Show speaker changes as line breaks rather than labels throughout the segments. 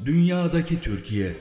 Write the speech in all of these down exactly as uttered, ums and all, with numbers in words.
Dünyadaki Türkiye.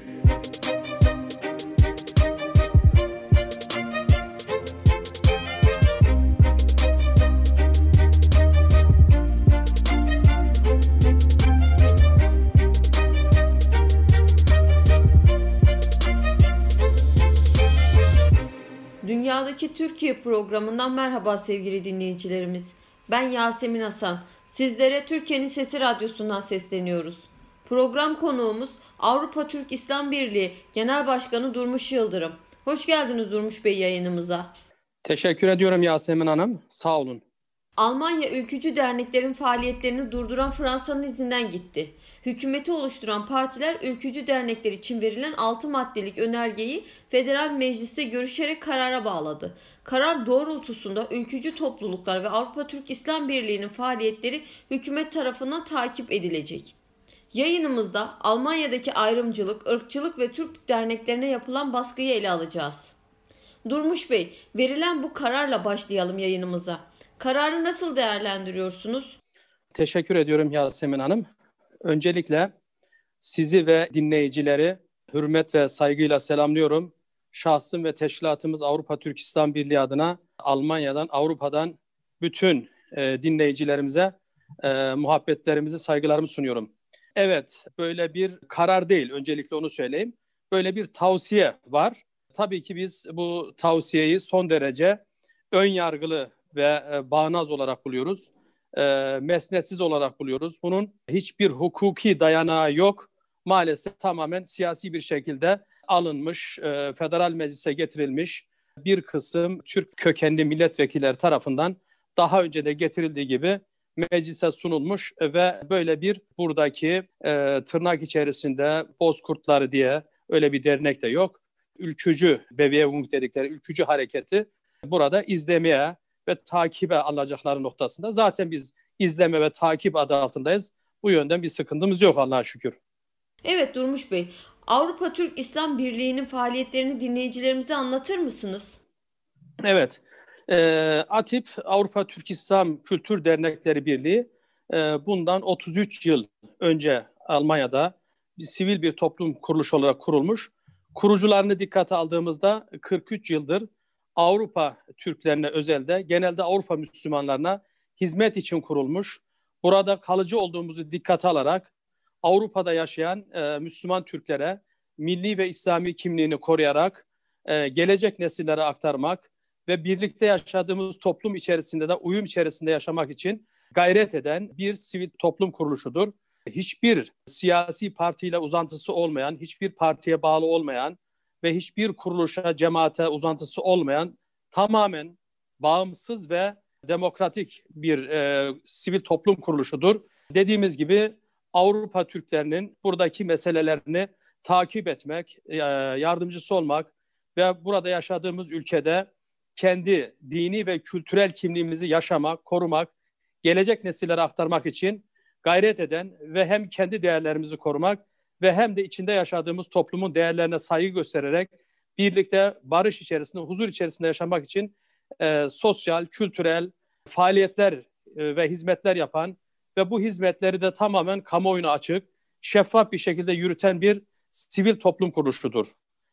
Dünyadaki Türkiye programından merhaba sevgili dinleyicilerimiz. Ben Yasemin Hasan. Sizlere Türkiye'nin Sesi Radyosu'ndan sesleniyoruz. Program konuğumuz Avrupa Türk İslam Birliği Genel Başkanı Durmuş Yıldırım. Hoş geldiniz Durmuş Bey yayınımıza.
Teşekkür ediyorum Yasemin Hanım. Sağ olun.
Almanya ülkücü derneklerin faaliyetlerini durduran Fransa'nın izinden gitti. Hükümeti oluşturan partiler ülkücü dernekler için verilen altı maddelik önergeyi Federal Meclis'te görüşerek karara bağladı. Karar doğrultusunda ülkücü topluluklar ve Avrupa Türk İslam Birliği'nin faaliyetleri hükümet tarafından takip edilecek. Yayınımızda Almanya'daki ayrımcılık, ırkçılık ve Türk derneklerine yapılan baskıyı ele alacağız. Durmuş Bey, verilen bu kararla başlayalım yayınımıza. Kararı nasıl değerlendiriyorsunuz?
Teşekkür ediyorum Yasemin Hanım. Öncelikle sizi ve dinleyicileri hürmet ve saygıyla selamlıyorum. Şahsım ve teşkilatımız Avrupa Türk İslam Birliği adına Almanya'dan, Avrupa'dan bütün e, dinleyicilerimize e, muhabbetlerimizi, saygılarımı sunuyorum. Evet, böyle bir karar değil, öncelikle onu söyleyeyim. Böyle bir tavsiye var. Tabii ki biz bu tavsiyeyi son derece ön yargılı ve e, bağnaz olarak buluyoruz. E, mesnetsiz olarak buluyoruz. Bunun hiçbir hukuki dayanağı yok. Maalesef tamamen siyasi bir şekilde alınmış, e, federal meclise getirilmiş bir kısım Türk kökenli milletvekilleri tarafından daha önce de getirildiği gibi meclise sunulmuş ve böyle bir buradaki e, tırnak içerisinde Bozkurtları diye öyle bir dernek de yok. Ülkücü, Bewegung dedikleri ülkücü hareketi burada izlemeye ve takibe alacakları noktasında. Zaten biz izleme ve takip adı altındayız. Bu yönden bir sıkıntımız yok Allah'a şükür.
Evet Durmuş Bey, Avrupa Türk İslam Birliği'nin faaliyetlerini dinleyicilerimize anlatır mısınız?
Evet, e, ATİP Avrupa Türk İslam Kültür Dernekleri Birliği e, bundan otuz üç yıl önce Almanya'da bir sivil bir toplum kuruluşu olarak kurulmuş. Kurucularını dikkate aldığımızda kırk üç yıldır Avrupa Türklerine özelde, genelde Avrupa Müslümanlarına hizmet için kurulmuş. Burada kalıcı olduğumuzu dikkate alarak Avrupa'da yaşayan e, Müslüman Türklere milli ve İslami kimliğini koruyarak e, gelecek nesillere aktarmak ve birlikte yaşadığımız toplum içerisinde de uyum içerisinde yaşamak için gayret eden bir sivil toplum kuruluşudur. Hiçbir siyasi partiyle uzantısı olmayan, hiçbir partiye bağlı olmayan ve hiçbir kuruluşa, cemaate uzantısı olmayan tamamen bağımsız ve demokratik bir e, sivil toplum kuruluşudur. Dediğimiz gibi Avrupa Türklerinin buradaki meselelerini takip etmek, e, yardımcısı olmak ve burada yaşadığımız ülkede kendi dini ve kültürel kimliğimizi yaşamak, korumak, gelecek nesillere aktarmak için gayret eden ve hem kendi değerlerimizi korumak ve hem de içinde yaşadığımız toplumun değerlerine saygı göstererek birlikte barış içerisinde, huzur içerisinde yaşamak için e, sosyal, kültürel faaliyetler e, ve hizmetler yapan ve bu hizmetleri de tamamen kamuoyuna açık, şeffaf bir şekilde yürüten bir sivil toplum kuruluşudur.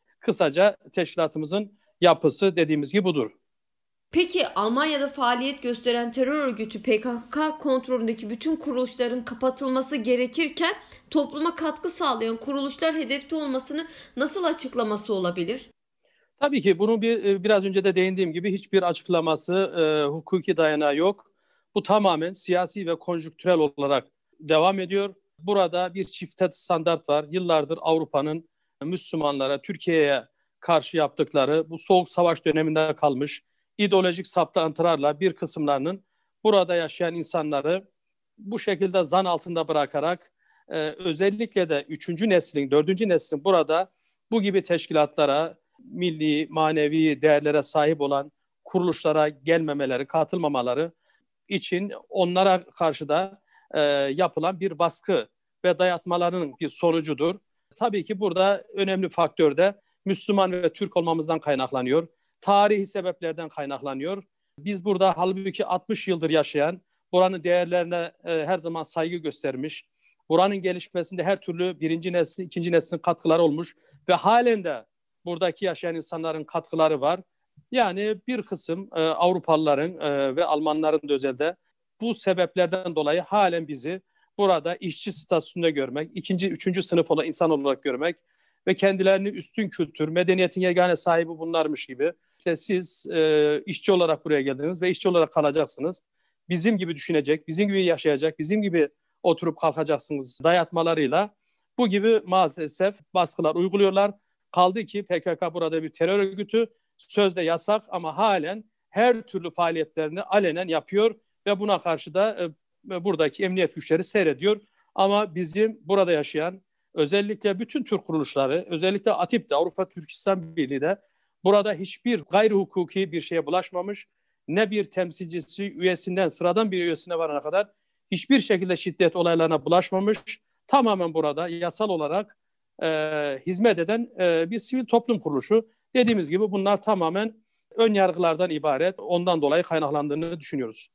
Kısaca teşkilatımızın yapısı dediğimiz gibi budur.
Peki Almanya'da faaliyet gösteren terör örgütü P K K kontrolündeki bütün kuruluşların kapatılması gerekirken topluma katkı sağlayan kuruluşlar hedefte olmasını nasıl açıklaması olabilir?
Tabii ki bunun bir, biraz önce de değindiğim gibi hiçbir açıklaması, e, hukuki dayanağı yok. Bu tamamen siyasi ve konjonktürel olarak devam ediyor. Burada bir çifte standart var. Yıllardır Avrupa'nın Müslümanlara, Türkiye'ye karşı yaptıkları bu soğuk savaş döneminde kalmış ideolojik saplantılarla bir kısımlarının burada yaşayan insanları bu şekilde zan altında bırakarak e, özellikle de üçüncü neslin, dördüncü neslin burada bu gibi teşkilatlara, milli, manevi değerlere sahip olan kuruluşlara gelmemeleri, katılmamaları için onlara karşı da e, yapılan bir baskı ve dayatmaların bir sonucudur. Tabii ki burada önemli faktör de Müslüman ve Türk olmamızdan kaynaklanıyor. Tarihi sebeplerden kaynaklanıyor. Biz burada halbuki altmış yıldır yaşayan, buranın değerlerine e, her zaman saygı göstermiş, buranın gelişmesinde her türlü birinci nesil, ikinci neslin katkıları olmuş ve halen de buradaki yaşayan insanların katkıları var. Yani bir kısım e, Avrupalıların e, ve Almanların da özelde bu sebeplerden dolayı halen bizi burada işçi statüsünde görmek, ikinci, üçüncü sınıf olan insan olarak görmek ve kendilerini üstün kültür, medeniyetin yegane sahibi bunlarmış gibi. İşte siz e, işçi olarak buraya geldiniz ve işçi olarak kalacaksınız. Bizim gibi düşünecek, bizim gibi yaşayacak, bizim gibi oturup kalkacaksınız dayatmalarıyla bu gibi maalesef baskılar uyguluyorlar. Kaldı ki P K K burada bir terör örgütü, sözde yasak ama halen her türlü faaliyetlerini alenen yapıyor ve buna karşı da e, buradaki emniyet güçleri seyrediyor. Ama bizim burada yaşayan özellikle bütün Türk kuruluşları, özellikle ATİP'te, Avrupa Türk İslam Birliği de burada hiçbir gayri hukuki bir şeye bulaşmamış. Ne bir temsilcisi üyesinden sıradan bir üyesine varana kadar hiçbir şekilde şiddet olaylarına bulaşmamış. Tamamen burada yasal olarak e, hizmet eden e, bir sivil toplum kuruluşu. Dediğimiz gibi bunlar tamamen ön yargılardan ibaret. Ondan dolayı kaynaklandığını düşünüyoruz.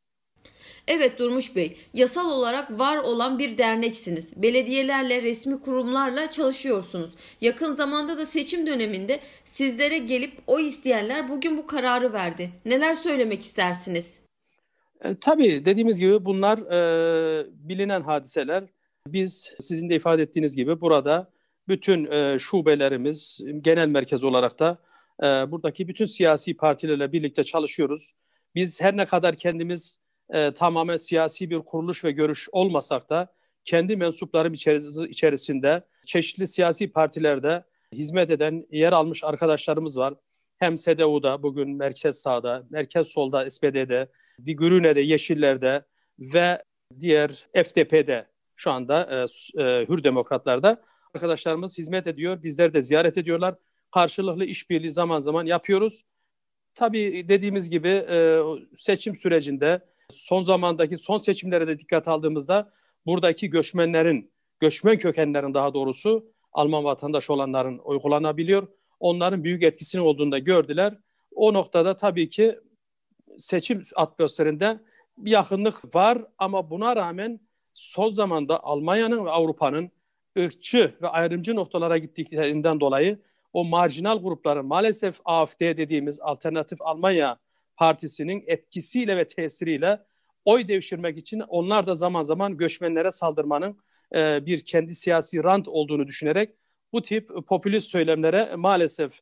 Evet Durmuş Bey, yasal olarak var olan bir derneksiniz. Belediyelerle, resmi kurumlarla çalışıyorsunuz. Yakın zamanda da seçim döneminde sizlere gelip oy isteyenler bugün bu kararı verdi. Neler söylemek istersiniz?
E, tabii dediğimiz gibi bunlar e, bilinen hadiseler. Biz sizin de ifade ettiğiniz gibi burada bütün e, şubelerimiz, genel merkez olarak da e, buradaki bütün siyasi partilerle birlikte çalışıyoruz. Biz her ne kadar kendimiz e, tamamen siyasi bir kuruluş ve görüş olmasak da kendi mensuplarım içerisinde çeşitli siyasi partilerde hizmet eden, yer almış arkadaşlarımız var. Hem S D U'da, bugün merkez sağda, merkez solda, S P D'de, Bir Gürüne'de, Yeşiller'de ve diğer F D P'de şu anda e, e, Hür Demokratlar'da arkadaşlarımız hizmet ediyor. Bizleri de ziyaret ediyorlar. Karşılıklı işbirliği zaman zaman yapıyoruz. Tabii dediğimiz gibi e, seçim sürecinde son zamandaki son seçimlere de dikkat aldığımızda buradaki göçmenlerin, göçmen kökenlerin daha doğrusu Alman vatandaşı olanların oy kullanabiliyor. Onların büyük etkisinin olduğunu da gördüler. O noktada tabii ki seçim atmosferinde bir yakınlık var ama buna rağmen son zamanda Almanya'nın ve Avrupa'nın ırkçı ve ayrımcı noktalara gittiklerinden dolayı o marjinal grupların maalesef A F D dediğimiz Alternatif Almanya Partisi'nin etkisiyle ve tesiriyle oy devşirmek için onlar da zaman zaman göçmenlere saldırmanın e, bir kendi siyasi rant olduğunu düşünerek bu tip popülist söylemlere maalesef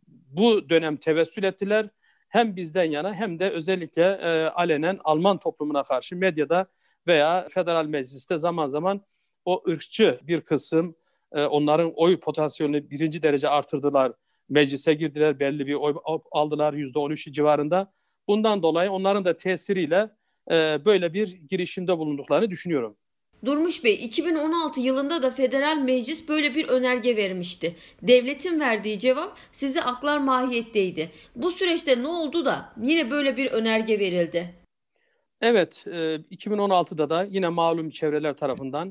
bu dönem tevessül ettiler. Hem bizden yana hem de özellikle e, alenen Alman toplumuna karşı medyada veya federal mecliste zaman zaman o ırkçı bir kısım e, onların oy potansiyelini birinci derece artırdılar. Meclise girdiler, belli bir oy aldılar yüzde on üç civarında. Bundan dolayı onların da tesiriyle e, böyle bir girişimde bulunduklarını düşünüyorum.
Durmuş Bey, iki bin on altı yılında da Federal Meclis böyle bir önerge vermişti. Devletin verdiği cevap sizi aklar mahiyetteydi. Bu süreçte ne oldu da yine böyle bir önerge verildi?
Evet, iki bin on altıda da yine malum çevreler tarafından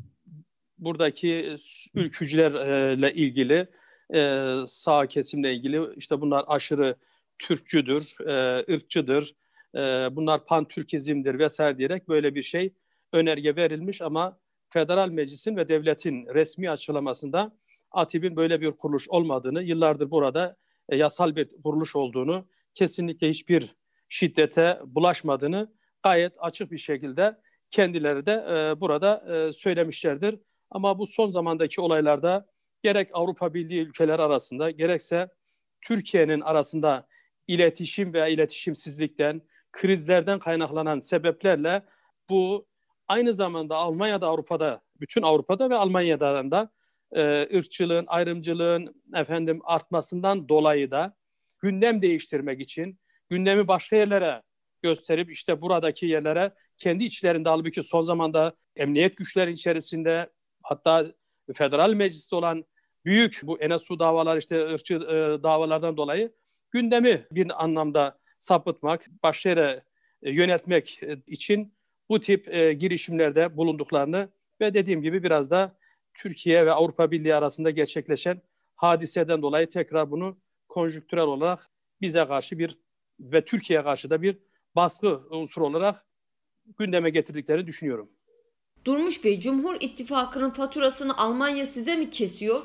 buradaki ülkücülerle ilgili, sağ kesimle ilgili işte bunlar aşırı Türkçüdür, ırkçıdır, bunlar pan-Türkizmdir vesaire diyerek böyle bir şey önerge verilmiş ama Federal Meclis'in ve devletin resmi açıklamasında ATİP'in böyle bir kuruluş olmadığını, yıllardır burada e, yasal bir kuruluş olduğunu, kesinlikle hiçbir şiddete bulaşmadığını gayet açık bir şekilde kendileri de e, burada e, söylemişlerdir. Ama bu son zamandaki olaylarda gerek Avrupa Birliği ülkeleri arasında gerekse Türkiye'nin arasında iletişim veya iletişimsizlikten, krizlerden kaynaklanan sebeplerle bu aynı zamanda Almanya'da, Avrupa'da, bütün Avrupa'da ve Almanya'da da e, ırkçılığın, ayrımcılığın efendim artmasından dolayı da gündem değiştirmek için gündemi başka yerlere gösterip işte buradaki yerlere kendi içlerinde halbuki son zamanda emniyet güçleri içerisinde hatta federal mecliste olan büyük bu Enesu davalar işte ırkçı e, davalardan dolayı gündemi bir anlamda sapıtmak, başka yere e, yönetmek için bu tip e, girişimlerde bulunduklarını ve dediğim gibi biraz da Türkiye ve Avrupa Birliği arasında gerçekleşen hadiseden dolayı tekrar bunu konjüktürel olarak bize karşı bir ve Türkiye'ye karşı da bir baskı unsuru olarak gündeme getirdiklerini düşünüyorum.
Durmuş Bey, Cumhur İttifakı'nın faturasını Almanya size mi kesiyor?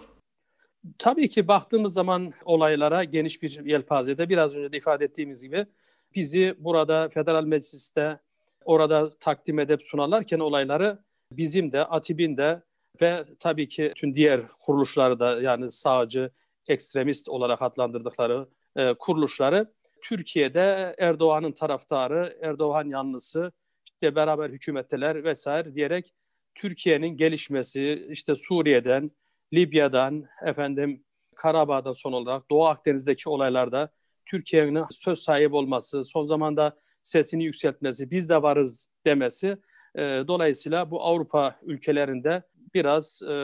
Tabii ki baktığımız zaman olaylara geniş bir yelpazede biraz önce de ifade ettiğimiz gibi bizi burada Federal Meclis'te orada takdim edip sunarlarken olayları bizim de ATİB'in de ve tabii ki tüm diğer kuruluşları da yani sağcı, ekstremist olarak adlandırdıkları e, kuruluşları Türkiye'de Erdoğan'ın taraftarı, Erdoğan yanlısı, işte beraber hükümetteler vesaire diyerek Türkiye'nin gelişmesi, işte Suriye'den, Libya'dan, efendim Karabağ'dan son olarak Doğu Akdeniz'deki olaylarda Türkiye'nin söz sahibi olması, son zamanda sesini yükseltmesi, biz de varız demesi e, dolayısıyla bu Avrupa ülkelerinde biraz e,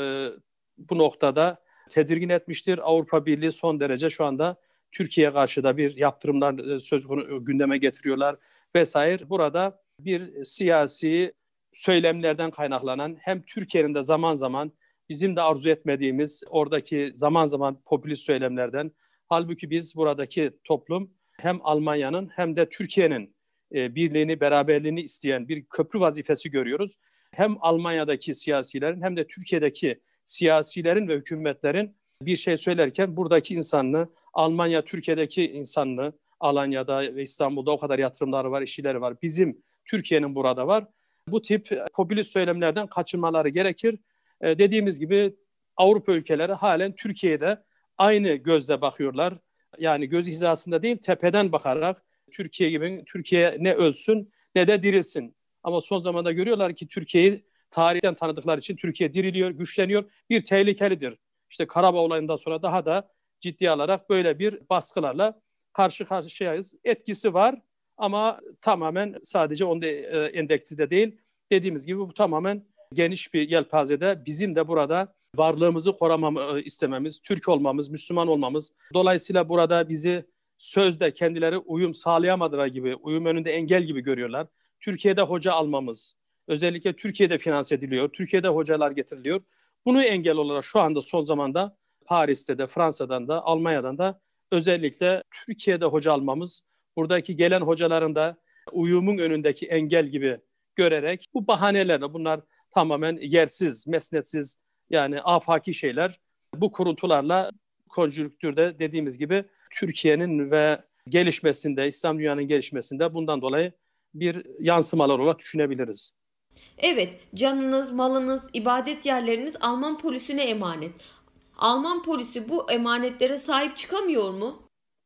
bu noktada tedirgin etmiştir. Avrupa Birliği son derece şu anda Türkiye'ye karşı da bir yaptırımlar söz konusu gündeme getiriyorlar vesaire. Burada bir siyasi söylemlerden kaynaklanan hem Türkiye'nin de zaman zaman bizim de arzu etmediğimiz oradaki zaman zaman popülist söylemlerden, halbuki biz buradaki toplum hem Almanya'nın hem de Türkiye'nin e, birliğini, beraberliğini isteyen bir köprü vazifesi görüyoruz. Hem Almanya'daki siyasilerin hem de Türkiye'deki siyasilerin ve hükümetlerin bir şey söylerken buradaki insanlığı, Almanya, Türkiye'deki insanlığı, Alanya'da ve İstanbul'da o kadar yatırımları var, işçileri var. Bizim Türkiye'nin burada var. Bu tip popülist söylemlerden kaçınmaları gerekir. Ee, dediğimiz gibi Avrupa ülkeleri halen Türkiye'de aynı gözle bakıyorlar. Yani göz hizasında değil, tepeden bakarak Türkiye gibi Türkiye ne ölsün ne de dirilsin. Ama son zamanda görüyorlar ki Türkiye'yi tarihten tanıdıkları için Türkiye diriliyor, güçleniyor. Bir tehlikelidir. İşte Karabağ olayından sonra daha da ciddiye alarak böyle bir baskılarla karşı karşıyayız. Etkisi var ama tamamen sadece onda endeksi de değil. Dediğimiz gibi bu tamamen geniş bir yelpazede bizim de burada varlığımızı korumamı istememiz, Türk olmamız, Müslüman olmamız. Dolayısıyla burada bizi sözde kendileri uyum sağlayamadılar gibi, uyum önünde engel gibi görüyorlar. Türkiye'de hoca almamız, özellikle Türkiye'de finanse ediliyor, Türkiye'de hocalar getiriliyor. Bunu engel olarak şu anda son zamanda Paris'te de, Fransa'dan da, Almanya'dan da özellikle Türkiye'de hoca almamız, buradaki gelen hocaların da uyumun önündeki engel gibi görerek bu bahanelerle bunlar tamamen yersiz, mesnetsiz yani afaki şeyler. Bu kuruntularla konjüktürde dediğimiz gibi Türkiye'nin ve gelişmesinde, İslam dünyanın gelişmesinde bundan dolayı bir yansımalar olarak düşünebiliriz.
Evet, canınız, malınız, ibadet yerleriniz Alman polisine emanet. Alman polisi bu emanetlere sahip çıkamıyor mu?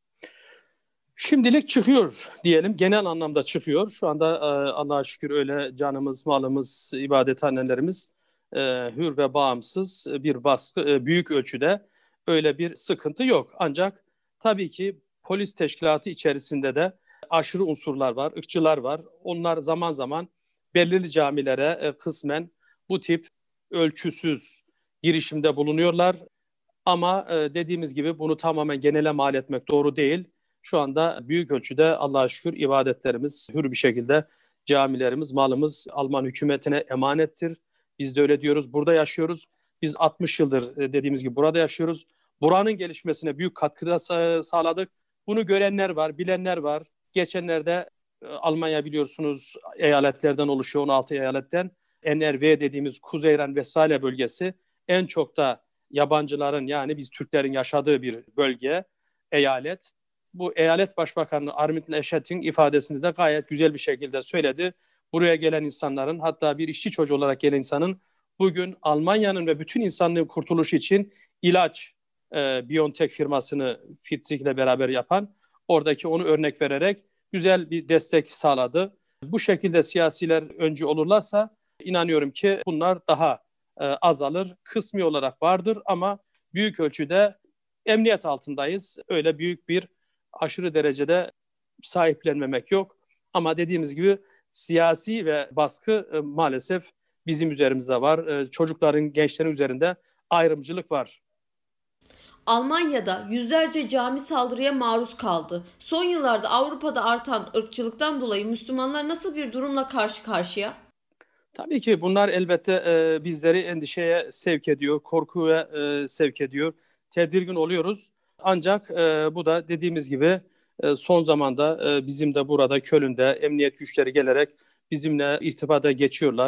Şimdilik çıkıyor diyelim. Genel anlamda çıkıyor. Şu anda e, Allah'a şükür öyle canımız, malımız, ibadethanelerimiz e, hür ve bağımsız bir baskı, e, büyük ölçüde öyle bir sıkıntı yok. Ancak tabii ki polis teşkilatı içerisinde de aşırı unsurlar var, ırkçılar var. Onlar zaman zaman belirli camilere e, kısmen bu tip ölçüsüz girişimde bulunuyorlar. Ama e, dediğimiz gibi bunu tamamen genele mal etmek doğru değil. Şu anda büyük ölçüde Allah'a şükür ibadetlerimiz hür bir şekilde camilerimiz, malımız Alman hükümetine emanettir. Biz de öyle diyoruz. Burada yaşıyoruz. Biz altmış yıldır dediğimiz gibi burada yaşıyoruz. Buranın gelişmesine büyük katkıda sağladık. Bunu görenler var, bilenler var. Geçenlerde Almanya biliyorsunuz eyaletlerden oluşuyor, on altı eyaletten. N R V dediğimiz Kuzey Ren-Vesfalya bölgesi en çok da yabancıların yani biz Türklerin yaşadığı bir bölge, eyalet. Bu eyalet başbakanı Armin Laschet'in ifadesinde de gayet güzel bir şekilde söyledi. Buraya gelen insanların hatta bir işçi çocuğu olarak gelen insanın bugün Almanya'nın ve bütün insanlığın kurtuluşu için ilaç e, BioNTech firmasını Pfizer ile beraber yapan oradaki onu örnek vererek güzel bir destek sağladı. Bu şekilde siyasiler öncü olurlarsa inanıyorum ki bunlar daha e, azalır. Kısmi olarak vardır ama büyük ölçüde emniyet altındayız. Öyle büyük bir aşırı derecede sahiplenmemek yok. Ama dediğimiz gibi siyasi ve baskı e, maalesef bizim üzerimizde var. E, çocukların, gençlerin üzerinde ayrımcılık var.
Almanya'da yüzlerce cami saldırıya maruz kaldı. Son yıllarda Avrupa'da artan ırkçılıktan dolayı Müslümanlar nasıl bir durumla karşı karşıya?
Tabii ki bunlar elbette e, bizleri endişeye sevk ediyor, korkuya e, sevk ediyor. Tedirgin oluyoruz. Ancak e, bu da dediğimiz gibi e, son zamanda e, bizim de burada Köln'de emniyet güçleri gelerek bizimle irtibata geçiyorlar.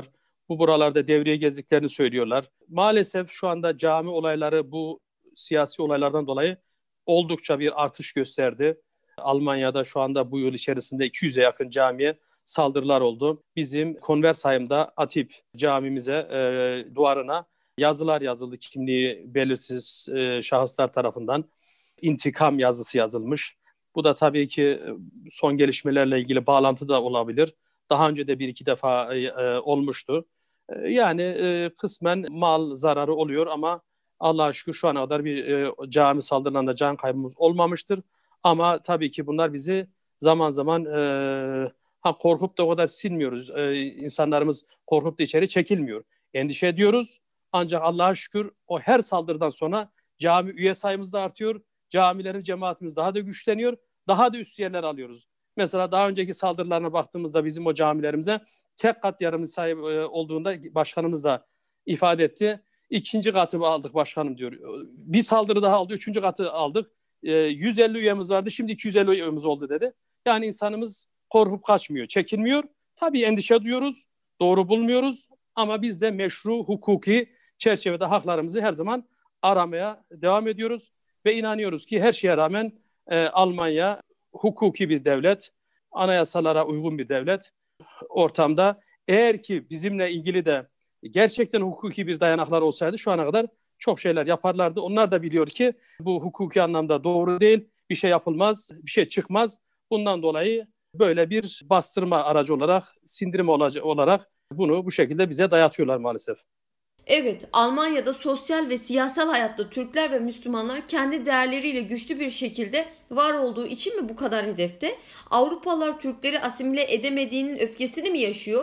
Bu buralarda devriye gezdiklerini söylüyorlar. Maalesef şu anda cami olayları bu siyasi olaylardan dolayı oldukça bir artış gösterdi. Almanya'da şu anda bu yıl içerisinde iki yüze yakın camiye saldırılar oldu. Bizim Konversheim'da Atip camimize, e, duvarına yazılar yazıldı. Kimliği belirsiz e, şahıslar tarafından intikam yazısı yazılmış. Bu da tabii ki son gelişmelerle ilgili bağlantı da olabilir. Daha önce de bir iki defa e, olmuştu. E, yani e, kısmen mal zararı oluyor ama Allah'a şükür şu ana kadar bir e, cami saldırılarında can kaybımız olmamıştır. Ama tabii ki bunlar bizi zaman zaman e, ha, korkup da o kadar silmiyoruz. E, insanlarımız korkup da içeri çekilmiyor. Endişe ediyoruz. Ancak Allah'a şükür o her saldırıdan sonra cami üye sayımız da artıyor. Camilerin, cemaatimiz daha da güçleniyor. Daha da üst yerler alıyoruz. Mesela daha önceki saldırılarına baktığımızda bizim o camilerimize tek kat yarım sahip olduğunda başkanımız da ifade etti. İkinci katı aldık başkanım diyor. Bir saldırı daha aldı. Üçüncü katı aldık. yüz elli üyemiz vardı. Şimdi iki yüz elli üyemiz oldu dedi. Yani insanımız korkup kaçmıyor, çekinmiyor. Tabii endişe duyuyoruz. Doğru bulmuyoruz. Ama biz de meşru, hukuki çerçevede haklarımızı her zaman aramaya devam ediyoruz. Ve inanıyoruz ki her şeye rağmen e, Almanya hukuki bir devlet, anayasalara uygun bir devlet ortamda. Eğer ki bizimle ilgili de gerçekten hukuki bir dayanaklar olsaydı şu ana kadar çok şeyler yaparlardı. Onlar da biliyor ki bu hukuki anlamda doğru değil, bir şey yapılmaz, bir şey çıkmaz. Bundan dolayı böyle bir bastırma aracı olarak, sindirme olarak bunu bu şekilde bize dayatıyorlar maalesef.
Evet, Almanya'da sosyal ve siyasal hayatta Türkler ve Müslümanlar kendi değerleriyle güçlü bir şekilde var olduğu için mi bu kadar hedefte? Avrupalılar Türkleri asimile edemediğinin öfkesini mi yaşıyor?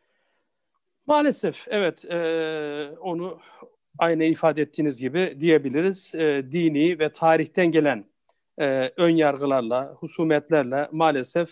Maalesef evet, e, onu aynı ifade ettiğiniz gibi diyebiliriz. E, dini ve tarihten gelen e, ön yargılarla, husumetlerle maalesef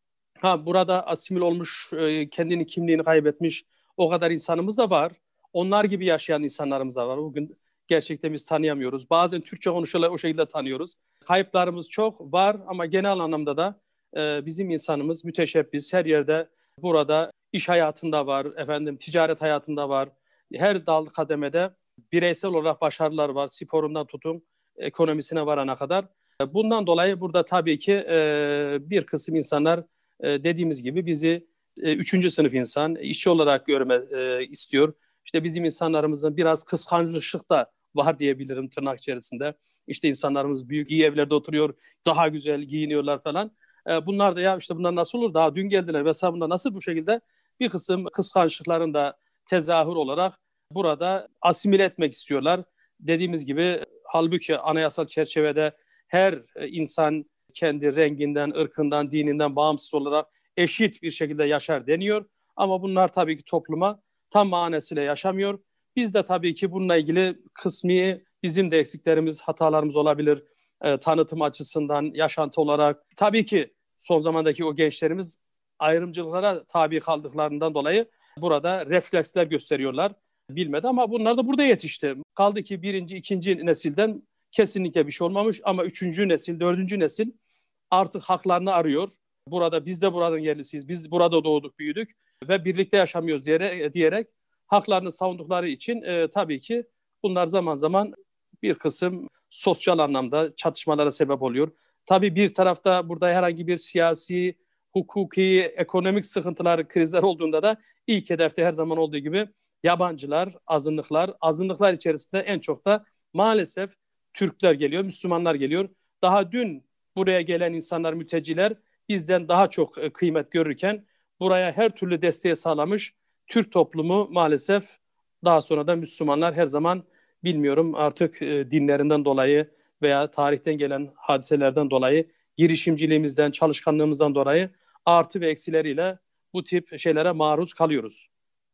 ha burada asimil olmuş, e, kendini kimliğini kaybetmiş o kadar insanımız da var. Onlar gibi yaşayan insanlarımız da var. Bugün gerçekten biz tanıyamıyoruz. Bazen Türkçe konuşuyorlar, o şekilde tanıyoruz. Kayıplarımız çok var ama genel anlamda da e, bizim insanımız müteşebbis. Her yerde burada iş hayatında var, efendim ticaret hayatında var. Her dal kademede bireysel olarak başarılar var. Sporundan tutun ekonomisine varana kadar. Bundan dolayı burada tabii ki e, bir kısım insanlar e, dediğimiz gibi bizi e, üçüncü sınıf insan, işçi olarak görme e, istiyor. İşte bizim insanlarımızın biraz kıskançlık da var diyebilirim tırnak içerisinde. İşte insanlarımız büyük iyi evlerde oturuyor, daha güzel giyiniyorlar falan. E, bunlar da ya işte bunlar nasıl olur? Daha dün geldiler vesaire, bunlar nasıl bu şekilde? Bir kısım kıskançlıkların da tezahür olarak burada asimile etmek istiyorlar. Dediğimiz gibi halbuki anayasal çerçevede her insan kendi renginden, ırkından, dininden bağımsız olarak eşit bir şekilde yaşar deniyor. Ama bunlar tabii ki topluma tam manasıyla yaşamıyor. Biz de tabii ki bununla ilgili kısmi bizim de eksiklerimiz, hatalarımız olabilir. E, tanıtım açısından, yaşantı olarak. Tabii ki son zamandaki o gençlerimiz ayrımcılıklara tabi kaldıklarından dolayı burada refleksler gösteriyorlar. Bilmedi ama bunlar da burada yetişti. Kaldı ki birinci, ikinci nesilden kesinlikle bir şey olmamış ama üçüncü nesil, dördüncü nesil artık haklarını arıyor. Burada biz de buranın yerlisiyiz, biz burada doğduk, büyüdük ve birlikte yaşamıyoruz diyerek, diyerek haklarını savundukları için e, tabii ki bunlar zaman zaman bir kısım sosyal anlamda çatışmalara sebep oluyor. Tabii bir tarafta burada herhangi bir siyasi, hukuki, ekonomik sıkıntılar, krizler olduğunda da ilk hedefte her zaman olduğu gibi yabancılar, azınlıklar, azınlıklar içerisinde en çok da maalesef Türkler geliyor, Müslümanlar geliyor. Daha dün buraya gelen insanlar, mülteciler bizden daha çok kıymet görürken buraya her türlü desteği sağlamış Türk toplumu maalesef daha sonra da Müslümanlar her zaman bilmiyorum artık dinlerinden dolayı veya tarihten gelen hadiselerden dolayı girişimciliğimizden, çalışkanlığımızdan dolayı artı ve eksileriyle bu tip şeylere maruz kalıyoruz.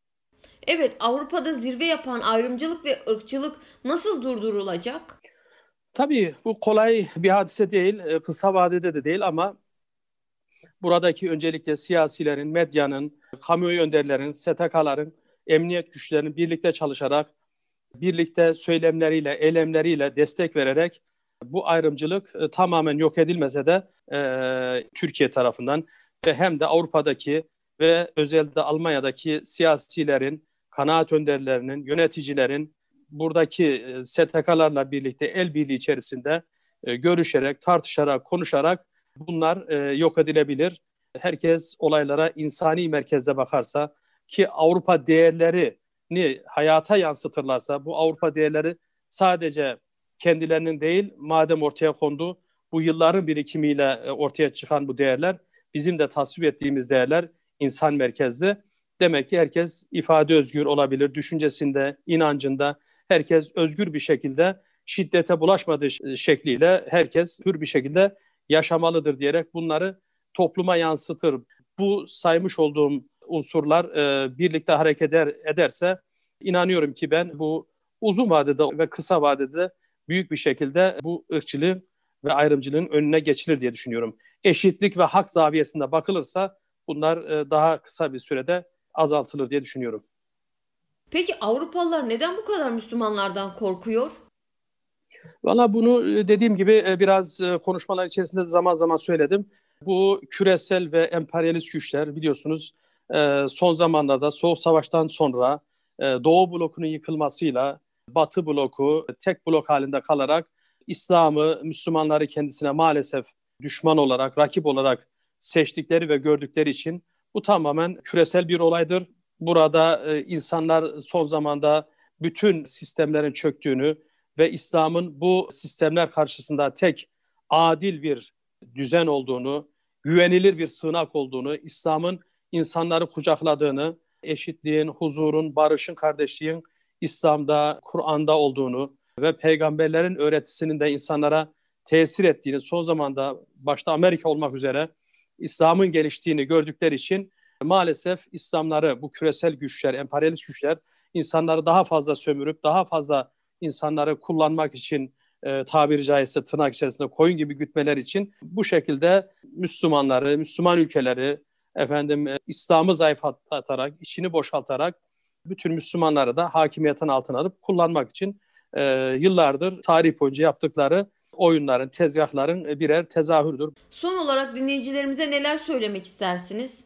Evet, Avrupa'da zirve yapan ayrımcılık ve ırkçılık nasıl durdurulacak?
Tabii bu kolay bir hadise değil, kısa vadede de değil ama buradaki öncelikle siyasilerin, medyanın, kamuoyu önderlerin, S T K'ların, emniyet güçlerinin birlikte çalışarak, birlikte söylemleriyle, eylemleriyle destek vererek bu ayrımcılık e, tamamen yok edilmese de e, Türkiye tarafından ve hem de Avrupa'daki ve özellikle Almanya'daki siyasilerin, kanaat önderlerinin, yöneticilerin buradaki S T K'larla birlikte el birliği içerisinde görüşerek, tartışarak, konuşarak bunlar yok edilebilir. Herkes olaylara insani merkezde bakarsa, ki Avrupa değerlerini hayata yansıtırlarsa, bu Avrupa değerleri sadece kendilerinin değil, madem ortaya kondu, bu yılların birikimiyle ortaya çıkan bu değerler, bizim de tasvip ettiğimiz değerler insan merkezli. Demek ki herkes ifade özgür olabilir, düşüncesinde, inancında, herkes özgür bir şekilde, şiddete bulaşmadığı şekliyle herkes hür bir şekilde yaşamalıdır diyerek bunları topluma yansıtır. Bu saymış olduğum unsurlar e, birlikte hareket eder, ederse inanıyorum ki ben bu uzun vadede ve kısa vadede büyük bir şekilde bu ırkçılığın ve ayrımcılığın önüne geçilir diye düşünüyorum. Eşitlik ve hak zaviyesinde bakılırsa bunlar e, daha kısa bir sürede azaltılır diye düşünüyorum.
Peki Avrupalılar neden bu kadar Müslümanlardan korkuyor?
Valla bunu dediğim gibi biraz konuşmalar içerisinde zaman zaman söyledim. Bu küresel ve emperyalist güçler biliyorsunuz son zamanlarda Soğuk Savaş'tan sonra Doğu blokunun yıkılmasıyla Batı bloku tek blok halinde kalarak İslam'ı, Müslümanları kendisine maalesef düşman olarak, rakip olarak seçtikleri ve gördükleri için bu tamamen küresel bir olaydır. Burada insanlar son zamanda bütün sistemlerin çöktüğünü ve İslam'ın bu sistemler karşısında tek adil bir düzen olduğunu, güvenilir bir sığınak olduğunu, İslam'ın insanları kucakladığını, eşitliğin, huzurun, barışın, kardeşliğin İslam'da, Kur'an'da olduğunu ve peygamberlerin öğretisinin de insanlara tesir ettiğini, son zamanda başta Amerika olmak üzere İslam'ın geliştiğini gördükleri için maalesef İslamları, bu küresel güçler, emperyalist güçler insanları daha fazla sömürüp daha fazla insanları kullanmak için e, tabiri caizse tırnak içerisinde koyun gibi gütmeler için bu şekilde Müslümanları, Müslüman ülkeleri efendim e, İslam'ı zayıflatarak, içini boşaltarak bütün Müslümanları da hakimiyetin altına alıp kullanmak için e, yıllardır tarih boyunca yaptıkları oyunların, tezgahların birer tezahürdür.
Son olarak dinleyicilerimize neler söylemek istersiniz?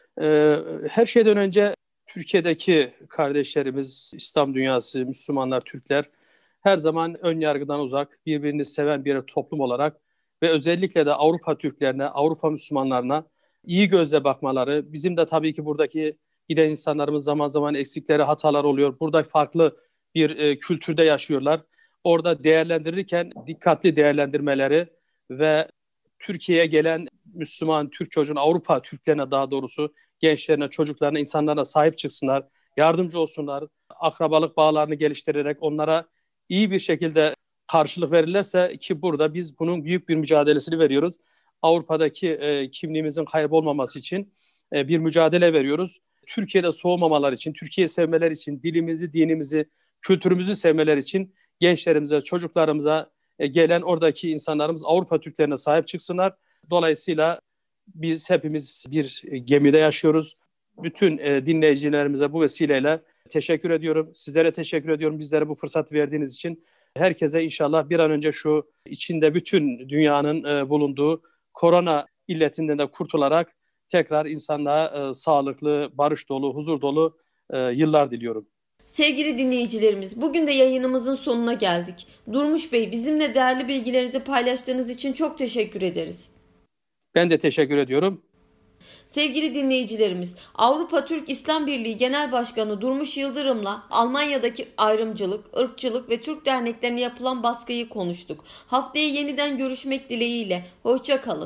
E, her şeyden önce Türkiye'deki kardeşlerimiz, İslam dünyası, Müslümanlar, Türkler her zaman ön yargıdan uzak, birbirini seven bir toplum olarak ve özellikle de Avrupa Türklerine, Avrupa Müslümanlarına iyi gözle bakmaları, bizim de tabii ki buradaki giden insanlarımız zaman zaman eksikleri, hatalar oluyor. Burada farklı bir e, kültürde yaşıyorlar. Orada değerlendirirken dikkatli değerlendirmeleri ve Türkiye'ye gelen Müslüman, Türk çocuğun, Avrupa Türklerine daha doğrusu gençlerine, çocuklarına, insanlarına sahip çıksınlar, yardımcı olsunlar, akrabalık bağlarını geliştirerek onlara iyi bir şekilde karşılık verirlerse, ki burada biz bunun büyük bir mücadelesini veriyoruz. Avrupa'daki e, kimliğimizin kaybolmaması için e, bir mücadele veriyoruz. Türkiye'de soğumamalar için, Türkiye'yi sevmeler için, dilimizi, dinimizi, kültürümüzü sevmeler için gençlerimize, çocuklarımıza e, gelen oradaki insanlarımız Avrupa Türklerine sahip çıksınlar. Dolayısıyla biz hepimiz bir gemide yaşıyoruz. Bütün e, dinleyicilerimize bu vesileyle teşekkür ediyorum. Sizlere teşekkür ediyorum bizlere bu fırsatı verdiğiniz için. Herkese inşallah bir an önce şu içinde bütün dünyanın e, bulunduğu korona illetinden de kurtularak tekrar insanlığa e, sağlıklı, barış dolu, huzur dolu e, yıllar diliyorum.
Sevgili dinleyicilerimiz, bugün de yayınımızın sonuna geldik. Durmuş Bey, bizimle değerli bilgilerinizi paylaştığınız için çok teşekkür ederiz.
Ben de teşekkür ediyorum.
Sevgili dinleyicilerimiz, Avrupa Türk İslam Birliği Genel Başkanı Durmuş Yıldırım'la Almanya'daki ayrımcılık, ırkçılık ve Türk derneklerine yapılan baskıyı konuştuk. Haftaya yeniden görüşmek dileğiyle. Hoşça kalın.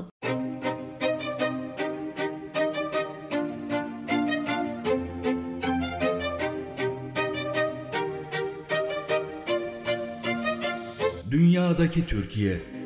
Dünyadaki Türkiye.